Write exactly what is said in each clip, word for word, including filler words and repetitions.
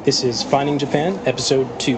This is Finding Japan, Episode two.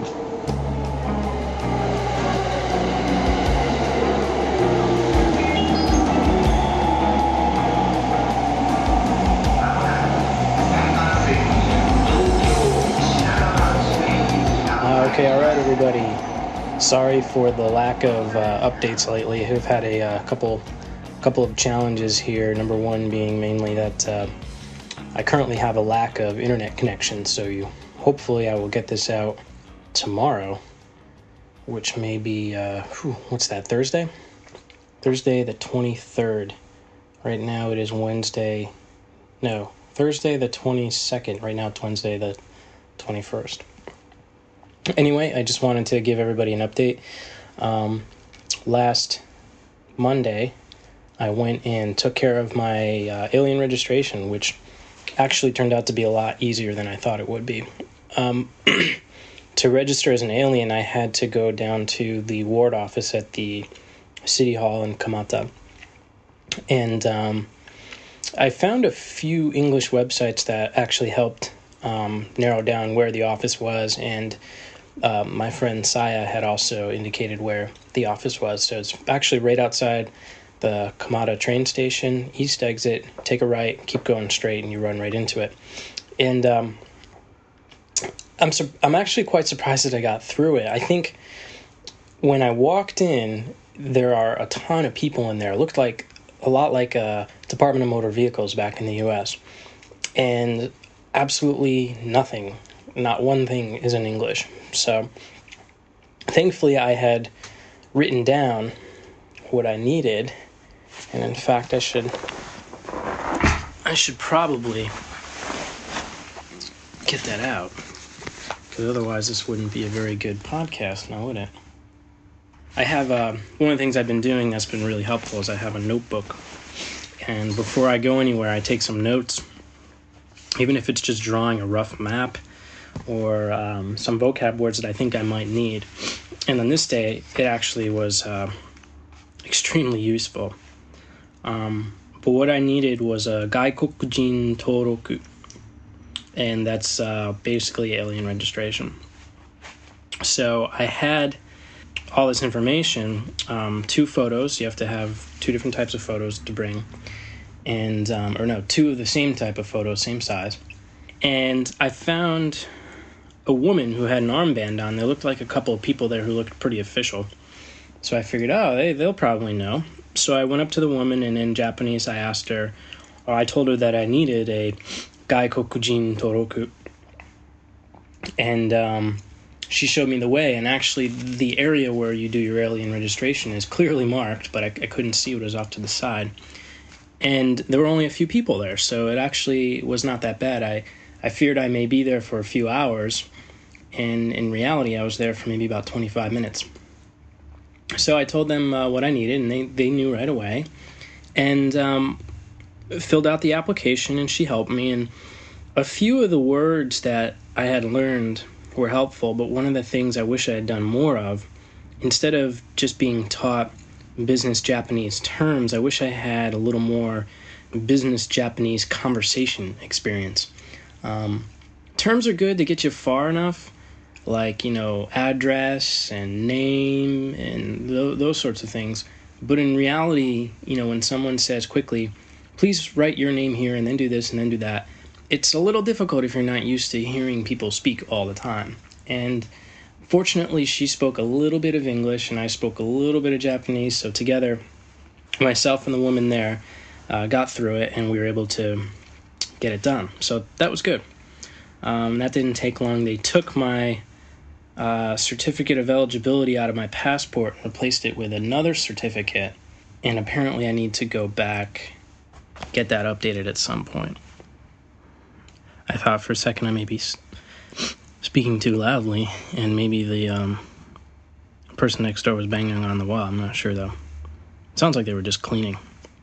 Uh, okay, alright everybody. Sorry for the lack of uh, updates lately. I've had a uh, couple, couple of challenges here. Number one being mainly that uh, I currently have a lack of internet connection, so you hopefully I will get this out tomorrow, which may be, uh, whew, what's that, Thursday? Thursday the twenty-third. Right now it is Wednesday, no, Thursday the twenty-second. Right now it's Wednesday the twenty-first. Anyway, I just wanted to give everybody an update. Um, last Monday, I went and took care of my uh, alien registration, which actually turned out to be a lot easier than I thought it would be. Um, to register as an alien, I had to go down to the ward office at the city hall in Kamata. And um, I found a few English websites that actually helped um, narrow down where the office was, and uh, my friend Saya had also indicated where the office was. So it's actually right outside the Kamata train station, east exit, take a right, keep going straight, and you run right into it. And um, I'm su- I'm actually quite surprised that I got through it. I think when I walked in, there are a ton of people in there. It looked like a lot like a Department of Motor Vehicles back in the U S. And absolutely nothing, not one thing is in English. So thankfully I had written down what I needed. And in fact, I should I should probably get that out, because otherwise this wouldn't be a very good podcast now, would it? I have, uh, one of the things I've been doing that's been really helpful is I have a notebook. And before I go anywhere, I take some notes, even if it's just drawing a rough map or um, some vocab words that I think I might need. And on this day, it actually was uh, extremely useful. Um, but what I needed was a Gaikokujin Toroku, and that's uh, basically alien registration. So I had all this information, um, two photos. You have to have two different types of photos to bring, and um, or no, two of the same type of photos, same size. And I found a woman who had an armband on. There looked like a couple of people there who looked pretty official. So I figured, oh, they, they'll probably know. So I went up to the woman, and in Japanese I asked her, or I told her that I needed a Gaikokujin Toroku. And um, she showed me the way, and actually the area where you do your alien registration is clearly marked, but I, I couldn't see what was off to the side. And there were only a few people there, so it actually was not that bad. I, I feared I may be there for a few hours, and in reality I was there for maybe about twenty-five minutes. So I told them uh, what I needed, and they, they knew right away, and um, filled out the application, and she helped me. And a few of the words that I had learned were helpful, but one of the things I wish I had done more of, instead of just being taught business Japanese terms, I wish I had a little more business Japanese conversation experience. Um, terms are good to get you far enough, like, you know, address and name and th- those sorts of things. But in reality, you know, when someone says quickly, please write your name here and then do this and then do that, it's a little difficult if you're not used to hearing people speak all the time. And fortunately, she spoke a little bit of English and I spoke a little bit of Japanese, so together, myself and the woman there uh, got through it, and we were able to get it done. So that was good. Um, that didn't take long. They took my Uh, certificate of eligibility out of my passport and replaced it with another certificate, and apparently I need to go back, get that updated at some point. I thought for a second I may be s- speaking too loudly, and maybe the um, person next door was banging on the wall. I'm not sure though. It sounds like they were just cleaning.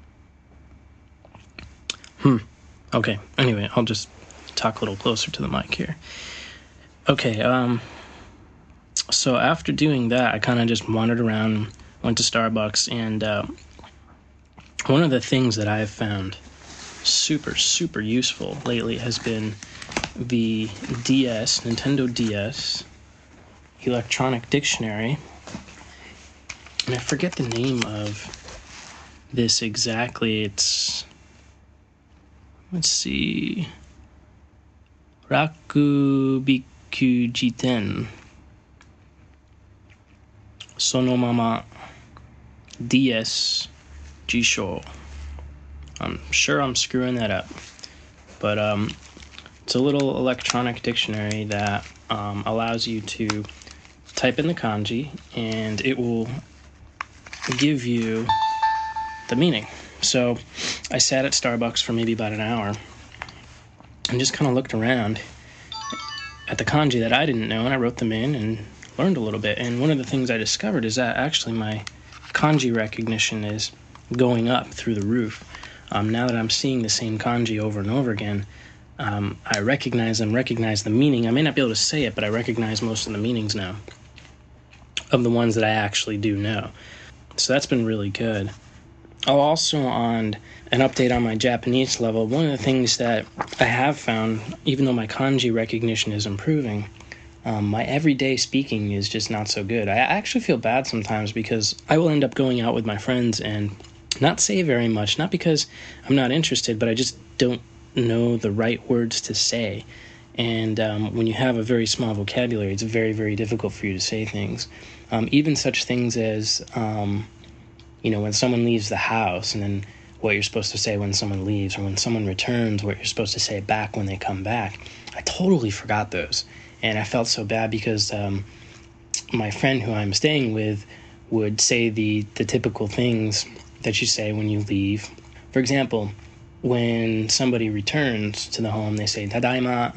Hmm. Okay, anyway, I'll just talk a little closer to the mic here. Okay, um... So after doing that, I kind of just wandered around, went to Starbucks, and uh, one of the things that I have found super, super useful lately has been the D S, Nintendo D S, Electronic Dictionary. And I forget the name of this exactly. It's, let's see, Rakubiku Jiten. Sonomama D S Jisho. I'm sure I'm screwing that up. But um, it's a little electronic dictionary that um, allows you to type in the kanji, and it will give you the meaning. So I sat at Starbucks for maybe about an hour and just kind of looked around at the kanji that I didn't know, and I wrote them in and learned a little bit. And one of the things I discovered is that actually my kanji recognition is going up through the roof. Um, now that I'm seeing the same kanji over and over again, um, I recognize them, recognize the meaning. I may not be able to say it, but I recognize most of the meanings now of the ones that I actually do know. So that's been really good. Oh, also on an update on my Japanese level, one of the things that I have found, even though my kanji recognition is improving, um, my everyday speaking is just not so good. I actually feel bad sometimes because I will end up going out with my friends and not say very much, not because I'm not interested, but I just don't know the right words to say. And um, when you have a very small vocabulary, it's very, very difficult for you to say things. Um, even such things as, um, you know, when someone leaves the house, and then what you're supposed to say when someone leaves, or when someone returns, what you're supposed to say back when they come back. I totally forgot those. And I felt so bad because um, my friend who I'm staying with would say the, the typical things that you say when you leave. For example, when somebody returns to the home, they say tadaima,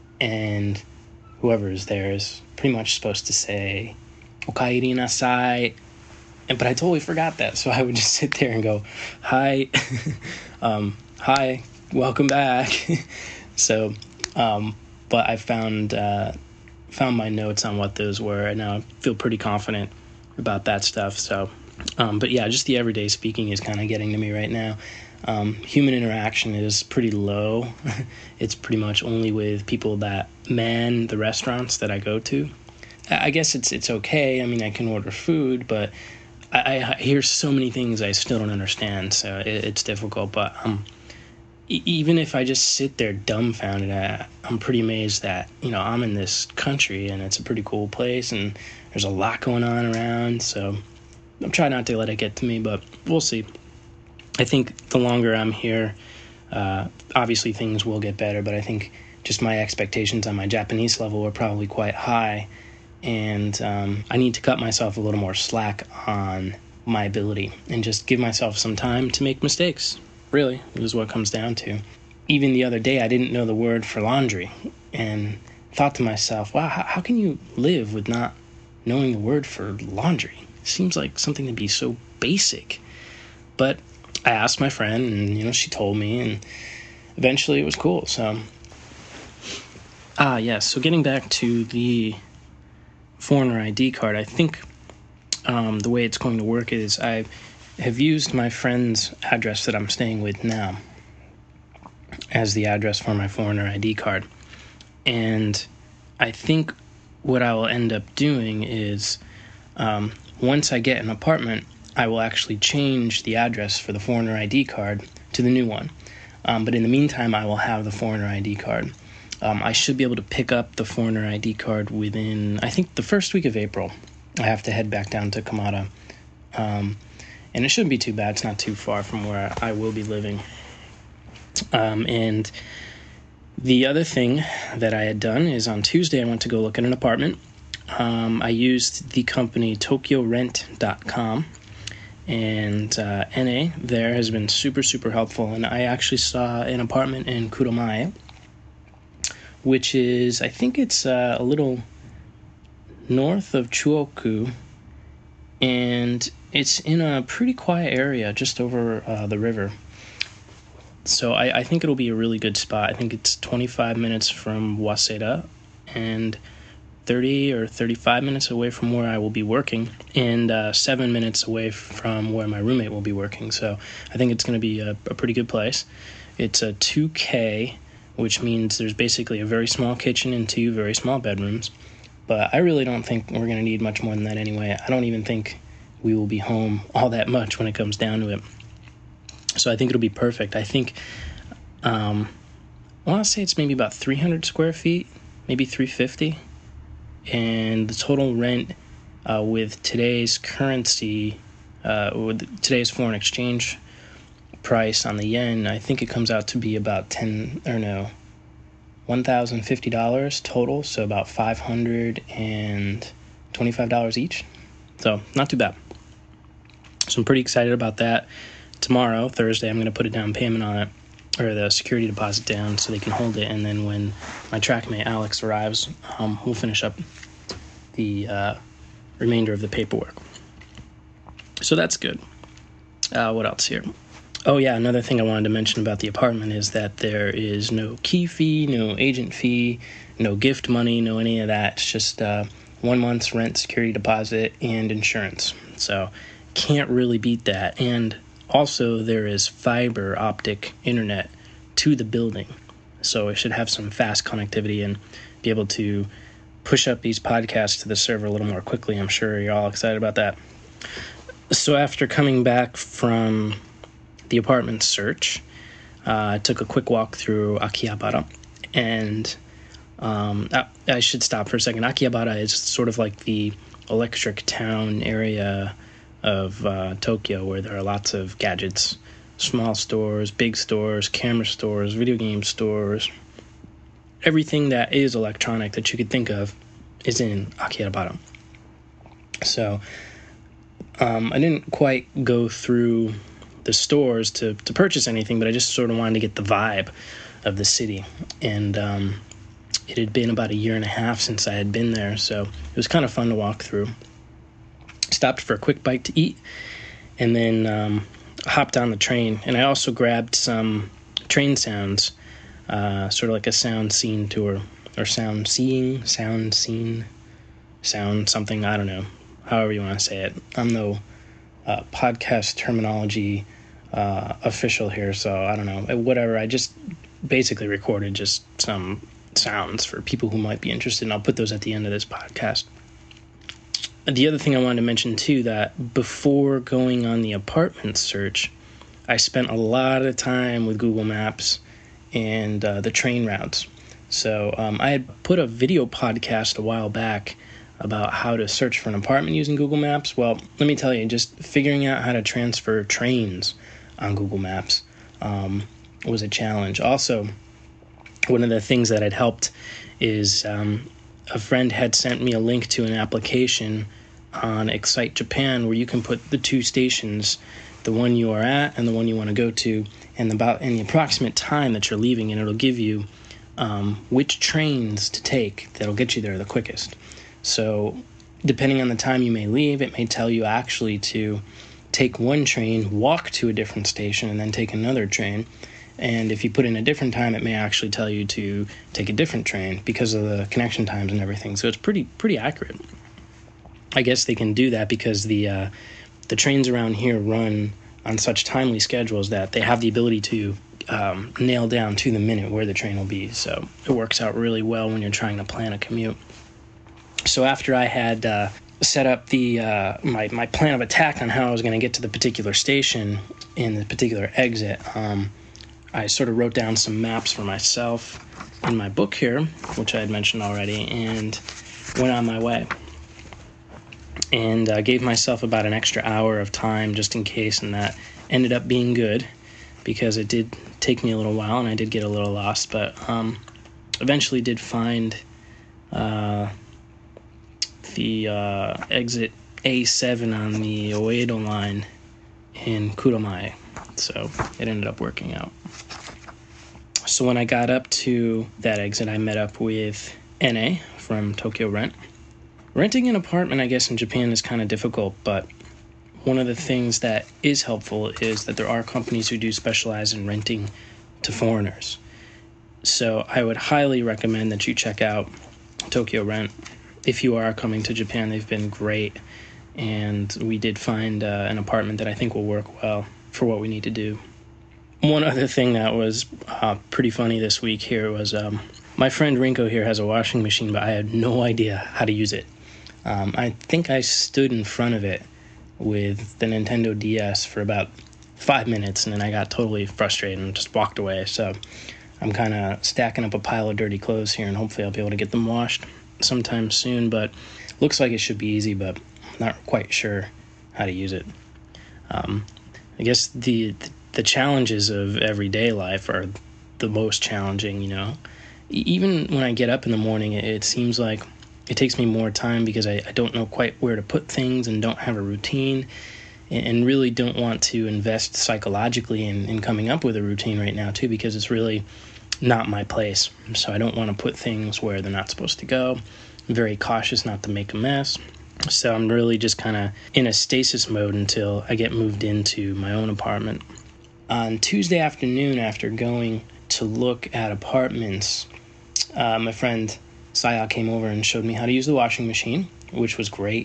and whoever is there is pretty much supposed to say okaeri nasai. And but I totally forgot that, so I would just sit there and go, hi, um, hi, welcome back. so, um, but I found uh, found my notes on what those were, and now I feel pretty confident about that stuff. So, um, but yeah, just the everyday speaking is kind of getting to me right now. Um, human interaction is pretty low. It's pretty much only with people that man the restaurants that I go to. I guess it's it's okay. I mean, I can order food, but I, I hear so many things I still don't understand, so it, it's difficult. But um, e- even if I just sit there dumbfounded, I, I'm pretty amazed that, you know, I'm in this country and it's a pretty cool place and there's a lot going on around. So I'm trying not to let it get to me, but we'll see. I think the longer I'm here, uh, obviously things will get better, but I think just my expectations on my Japanese level were probably quite high. And um, I need to cut myself a little more slack on my ability and just give myself some time to make mistakes. Really, is what it comes down to. Even the other day, I didn't know the word for laundry and thought to myself, wow, how, how can you live with not knowing the word for laundry? It seems like something to be so basic. But I asked my friend, and, you know, she told me, and eventually it was cool. So, ah, yes, so getting back to the foreigner I D card, I think um, the way it's going to work is I have used my friend's address that I'm staying with now as the address for my foreigner I D card. And I think what I will end up doing is um, once I get an apartment, I will actually change the address for the foreigner I D card to the new one. Um, but in the meantime, I will have the foreigner I D card. Um, I should be able to pick up the foreigner I D card within, I think, the first week of April. I have to head back down to Kamata. Um, and it shouldn't be too bad. It's not too far from where I will be living. Um, and the other thing that I had done is on Tuesday I went to go look at an apartment. Um, I used the company Tokyo Rent dot com. And uh, N A there has been super, super helpful. And I actually saw an apartment in Kuromae, which is, I think it's uh, a little north of Chuoku, and it's in a pretty quiet area just over uh, the river. So I, I think it'll be a really good spot. I think it's twenty-five minutes from Waseda and thirty or thirty-five minutes away from where I will be working, and uh, seven minutes away from where my roommate will be working. So I think it's going to be a, a pretty good place. It's a two K, which means there's basically a very small kitchen and two very small bedrooms. But I really don't think we're going to need much more than that anyway. I don't even think we will be home all that much when it comes down to it. So I think it'll be perfect. I think, um, I want to say it's maybe about three hundred square feet, maybe three fifty. And the total rent uh, with today's currency, uh, with today's foreign exchange price on the yen, I think it comes out to be about ten, or no, one thousand fifty dollars total, so about five hundred twenty-five dollars each. So not too bad. So I'm pretty excited about that. Tomorrow, Thursday, I'm going to put a down payment on it, or the security deposit down, so they can hold it, and then when my trackmate Alex arrives, um, we'll finish up the uh, remainder of the paperwork. So that's good. Uh, what else here? Oh yeah, another thing I wanted to mention about the apartment is that there is no key fee, no agent fee, no gift money, no any of that. It's just uh, one month's rent, security deposit, and insurance. So can't really beat that. And also there is fiber optic internet to the building. So it should have some fast connectivity and be able to push up these podcasts to the server a little more quickly. I'm sure you're all excited about that. So after coming back from the apartment search, uh, I took a quick walk through Akihabara, and um, I, I should stop for a second. Akihabara is sort of like the electric town area of uh, Tokyo, where there are lots of gadgets, small stores, big stores, camera stores, video game stores. Everything that is electronic that you could think of is in Akihabara. So um, I didn't quite go through the stores to, to purchase anything, but I just sort of wanted to get the vibe of the city. And um, it had been about a year and a half since I had been there, so it was kind of fun to walk through. Stopped for a quick bite to eat, and then um, hopped on the train. And I also grabbed some train sounds, uh, sort of like a sound scene tour, or sound seeing, sound scene, sound something, I don't know, however you want to say it. I'm no uh, podcast terminology uh, official here, so I don't know, whatever. I just basically recorded just some sounds for people who might be interested, and I'll put those at the end of this podcast. The other thing I wanted to mention, too, that before going on the apartment search, I spent a lot of time with Google Maps and uh, the train routes. So um, I had put a video podcast a while back about how to search for an apartment using Google Maps. Well, let me tell you, just figuring out how to transfer trains on Google Maps um, was a challenge. Also, one of the things that had helped is um, a friend had sent me a link to an application on Excite Japan where you can put the two stations, the one you are at and the one you want to go to, and about and the approximate time that you're leaving, and it'll give you um, which trains to take that'll get you there the quickest. So depending on the time you may leave, it may tell you actually to take one train, walk to a different station, and then take another train. And if you put in a different time, it may actually tell you to take a different train because of the connection times and everything. So it's pretty pretty accurate. I guess they can do that because the uh, the trains around here run on such timely schedules that they have the ability to um, nail down to the minute where the train will be. So it works out really well when you're trying to plan a commute. So after I had uh, set up the uh, my, my plan of attack on how I was going to get to the particular station in the particular exit, um, I sort of wrote down some maps for myself in my book here, which I had mentioned already, and went on my way. And uh, gave myself about an extra hour of time just in case, and that ended up being good because it did take me a little while and I did get a little lost, but um, eventually did find uh, the uh, exit A seven on the Oedo line in Kuromae, so it ended up working out. So when I got up to that exit, I met up with N A from Tokyo Rent. Renting an apartment, I guess, in Japan is kind of difficult, but one of the things that is helpful is that there are companies who do specialize in renting to foreigners. So I would highly recommend that you check out Tokyo Rent. If you are coming to Japan, they've been great, and we did find uh, an apartment that I think will work well for what we need to do. one other thing that was uh, pretty funny this week here was um, my friend Rinko here has a washing machine, but I had no idea how to use it. Um, I think I stood in front of it with the Nintendo D S for about five minutes, and then I got totally frustrated and just walked away. So I'm kind of stacking up a pile of dirty clothes here, and hopefully I'll be able to get them washed sometime soon. But looks like it should be easy, but I'm not quite sure how to use it. Um, I guess the the challenges of everyday life are the most challenging, you know. Even when I get up in the morning, it, it seems like it takes me more time because I, I don't know quite where to put things and don't have a routine, and, and really don't want to invest psychologically in, in coming up with a routine right now, too, because it's really not my place. So I don't want to put things where they're not supposed to go. I'm very cautious not to make a mess. So I'm really just kind of in a stasis mode until I get moved into my own apartment. On Tuesday afternoon, after going to look at apartments, uh, my friend Saya came over and showed me how to use the washing machine, which was great.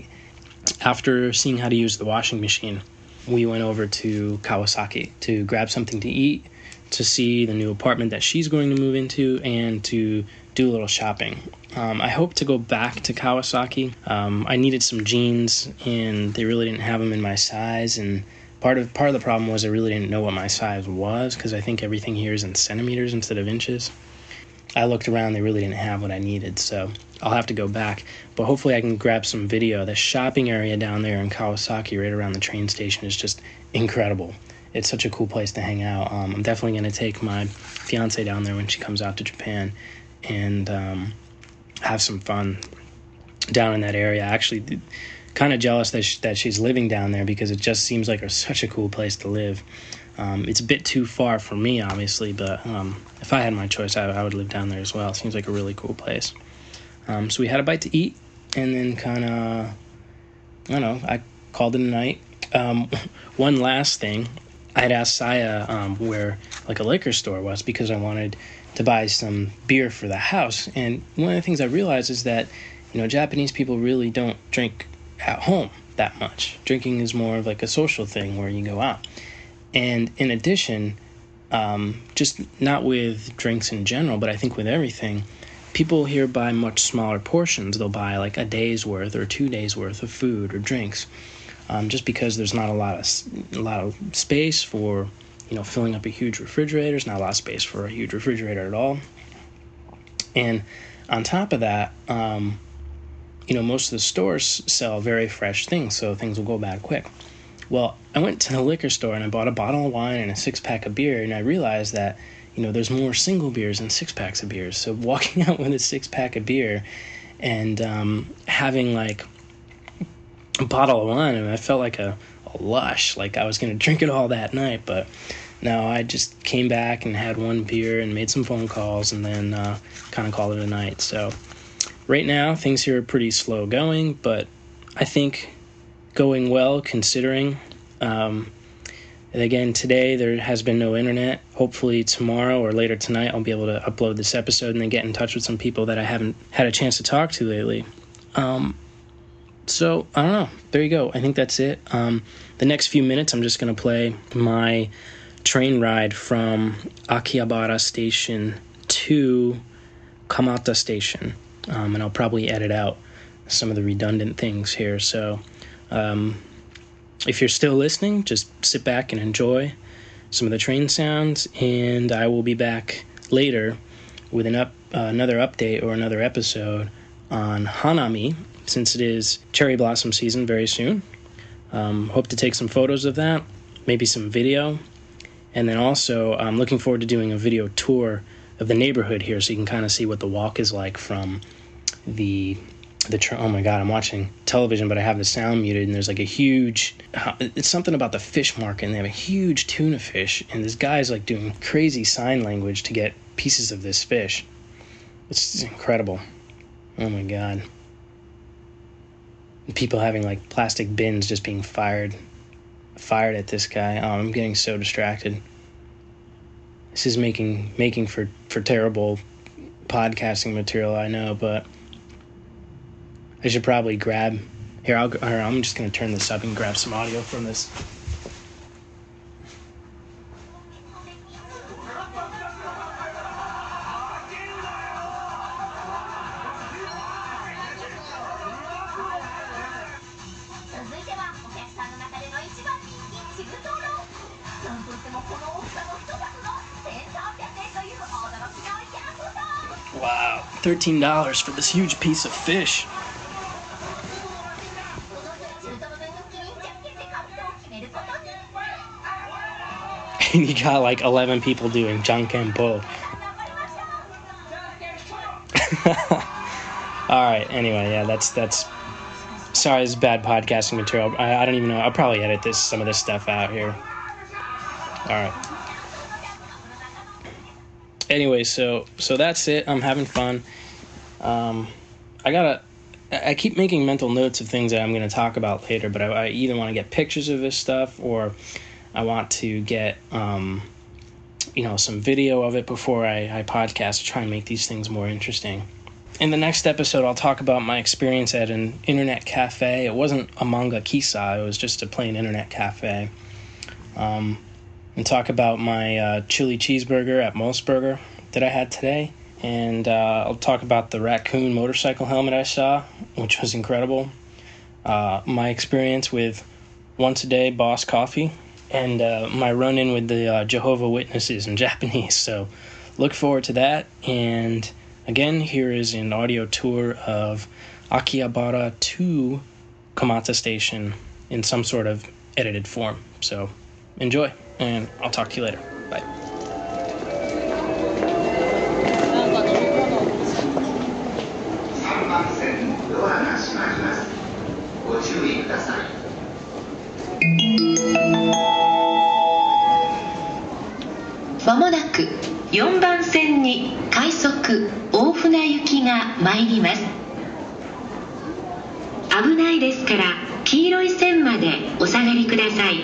After seeing how to use the washing machine, we went over to Kawasaki to grab something to eat, to see the new apartment that she's going to move into, and to do a little shopping. Um, I hope to go back to Kawasaki. Um, I needed some jeans, and they really didn't have them in my size, and part of part of the problem was I really didn't know what my size was, because I think everything here is in centimeters instead of inches. I looked around, they really didn't have what I needed, so I'll have to go back. But hopefully I can grab some video. The shopping area down there in Kawasaki, right around the train station, is just incredible. It's such a cool place to hang out. Um, I'm definitely going to take my fiance down there when she comes out to Japan and um, have some fun down in that area. Actually, kind of jealous that she, that she's living down there, because it just seems like a, such a cool place to live. Um, it's a bit too far for me, obviously, but um, if I had my choice, I, I would live down there as well. It seems like a really cool place. Um, so we had a bite to eat, and then kind of, I don't know, I called it a night. Um, one last thing, I had asked Saya um, where like a liquor store was, because I wanted to buy some beer for the house. And one of the things I realized is that, you know, Japanese people really don't drink at home that much. Drinking is more of like a social thing where you go out. And in addition, um, just not with drinks in general, but I think with everything, people here buy much smaller portions. They'll buy like a day's worth or two days worth of food or drinks, um, just because there's not a lot of a lot of space for, you know, filling up a huge refrigerator. There's not a lot of space for a huge refrigerator at all. And on top of that, um, you know, most of the stores sell very fresh things, so things will go bad quick. Well, I went to the liquor store and I bought a bottle of wine and a six-pack of beer, and I realized that, you know, there's more single beers than six-packs of beers. So walking out with a six-pack of beer and um, having, like, a bottle of wine, and I felt like a, a lush, like I was going to drink it all that night. But no, I just came back and had one beer and made some phone calls, and then uh, kind of called it a night. So right now, things here are pretty slow going, but I think going well, considering. Um, and again, today there has been no internet. Hopefully tomorrow or later tonight I'll be able to upload this episode and then get in touch with some people that I haven't had a chance to talk to lately. Um, so, I don't know. There you go. I think that's it. Um, the next few minutes I'm just going to play my train ride from Akihabara Station to Kamata Station. Um, and I'll probably edit out some of the redundant things here. So, Um, if you're still listening, just sit back and enjoy some of the train sounds, and I will be back later with an up uh, another update or another episode on Hanami, since it is cherry blossom season very soon. Um, hope to take some photos of that, maybe some video, and then also I'm looking forward to doing a video tour of the neighborhood here, so you can kind of see what the walk is like from the The tr- oh my god, I'm watching television, but I have the sound muted, and there's like a huge, it's something about the fish market, and they have a huge tuna fish, and this guy's like doing crazy sign language to get pieces of this fish. It's incredible. Oh my god. People having like plastic bins just being fired, fired at this guy. Oh, I'm getting so distracted. This is making, making for, for terrible podcasting material, I know, but I should probably grab... Here, I'll, here, I'm just going to turn this up and grab some audio from this. thirteen dollars for this huge piece of fish. And you got like eleven people doing jankenpo. Alright, anyway, yeah, that's, that's, sorry, it's bad podcasting material. I, I don't even know, I'll probably edit this, some of this stuff out here. Alright. Anyway, so, so that's it, I'm having fun. Um, I gotta, I keep making mental notes of things that I'm gonna talk about later, but I, I either want to get pictures of this stuff, or I want to get, um, you know, some video of it before I, I podcast to try and make these things more interesting. In the next episode, I'll talk about my experience at an internet cafe. It wasn't a manga kisa, it was just a plain internet cafe. Um, and talk about my uh, chili cheeseburger at Mosburger that I had today. And uh, I'll talk about the raccoon motorcycle helmet I saw, which was incredible. Uh, my experience with Once a Day Boss Coffee. And uh, my run-in with the uh, Jehovah Witnesses in Japanese. So look forward to that. And again, here is an audio tour of Akihabara to Komata Station in some sort of edited form. So enjoy, and I'll talk to you later. Bye. まもなくよんばん線に快速大船行きが参ります。危ないですから黄色い線までお下がりください。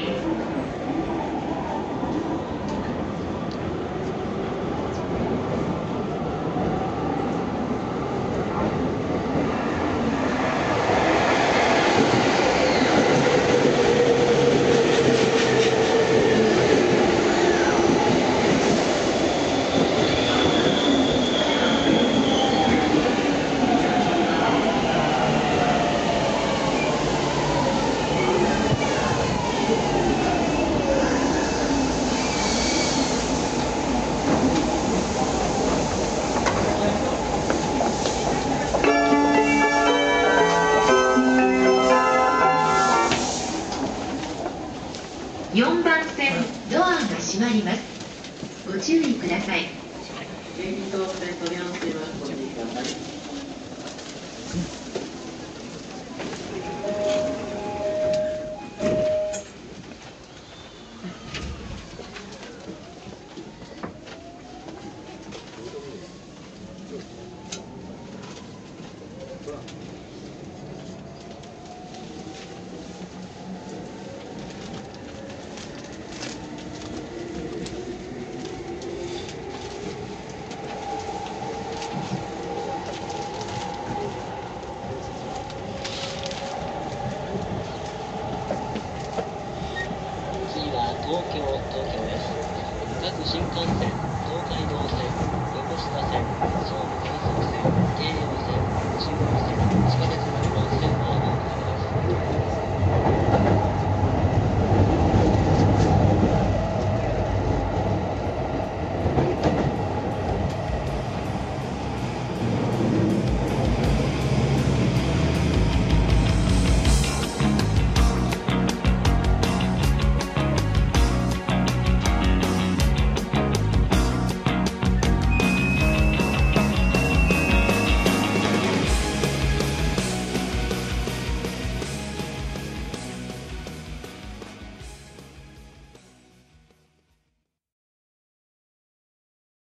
よんばん線ドアが閉まります。ご注意ください。電気搭載取り合わせます。ご注意ください。 Well.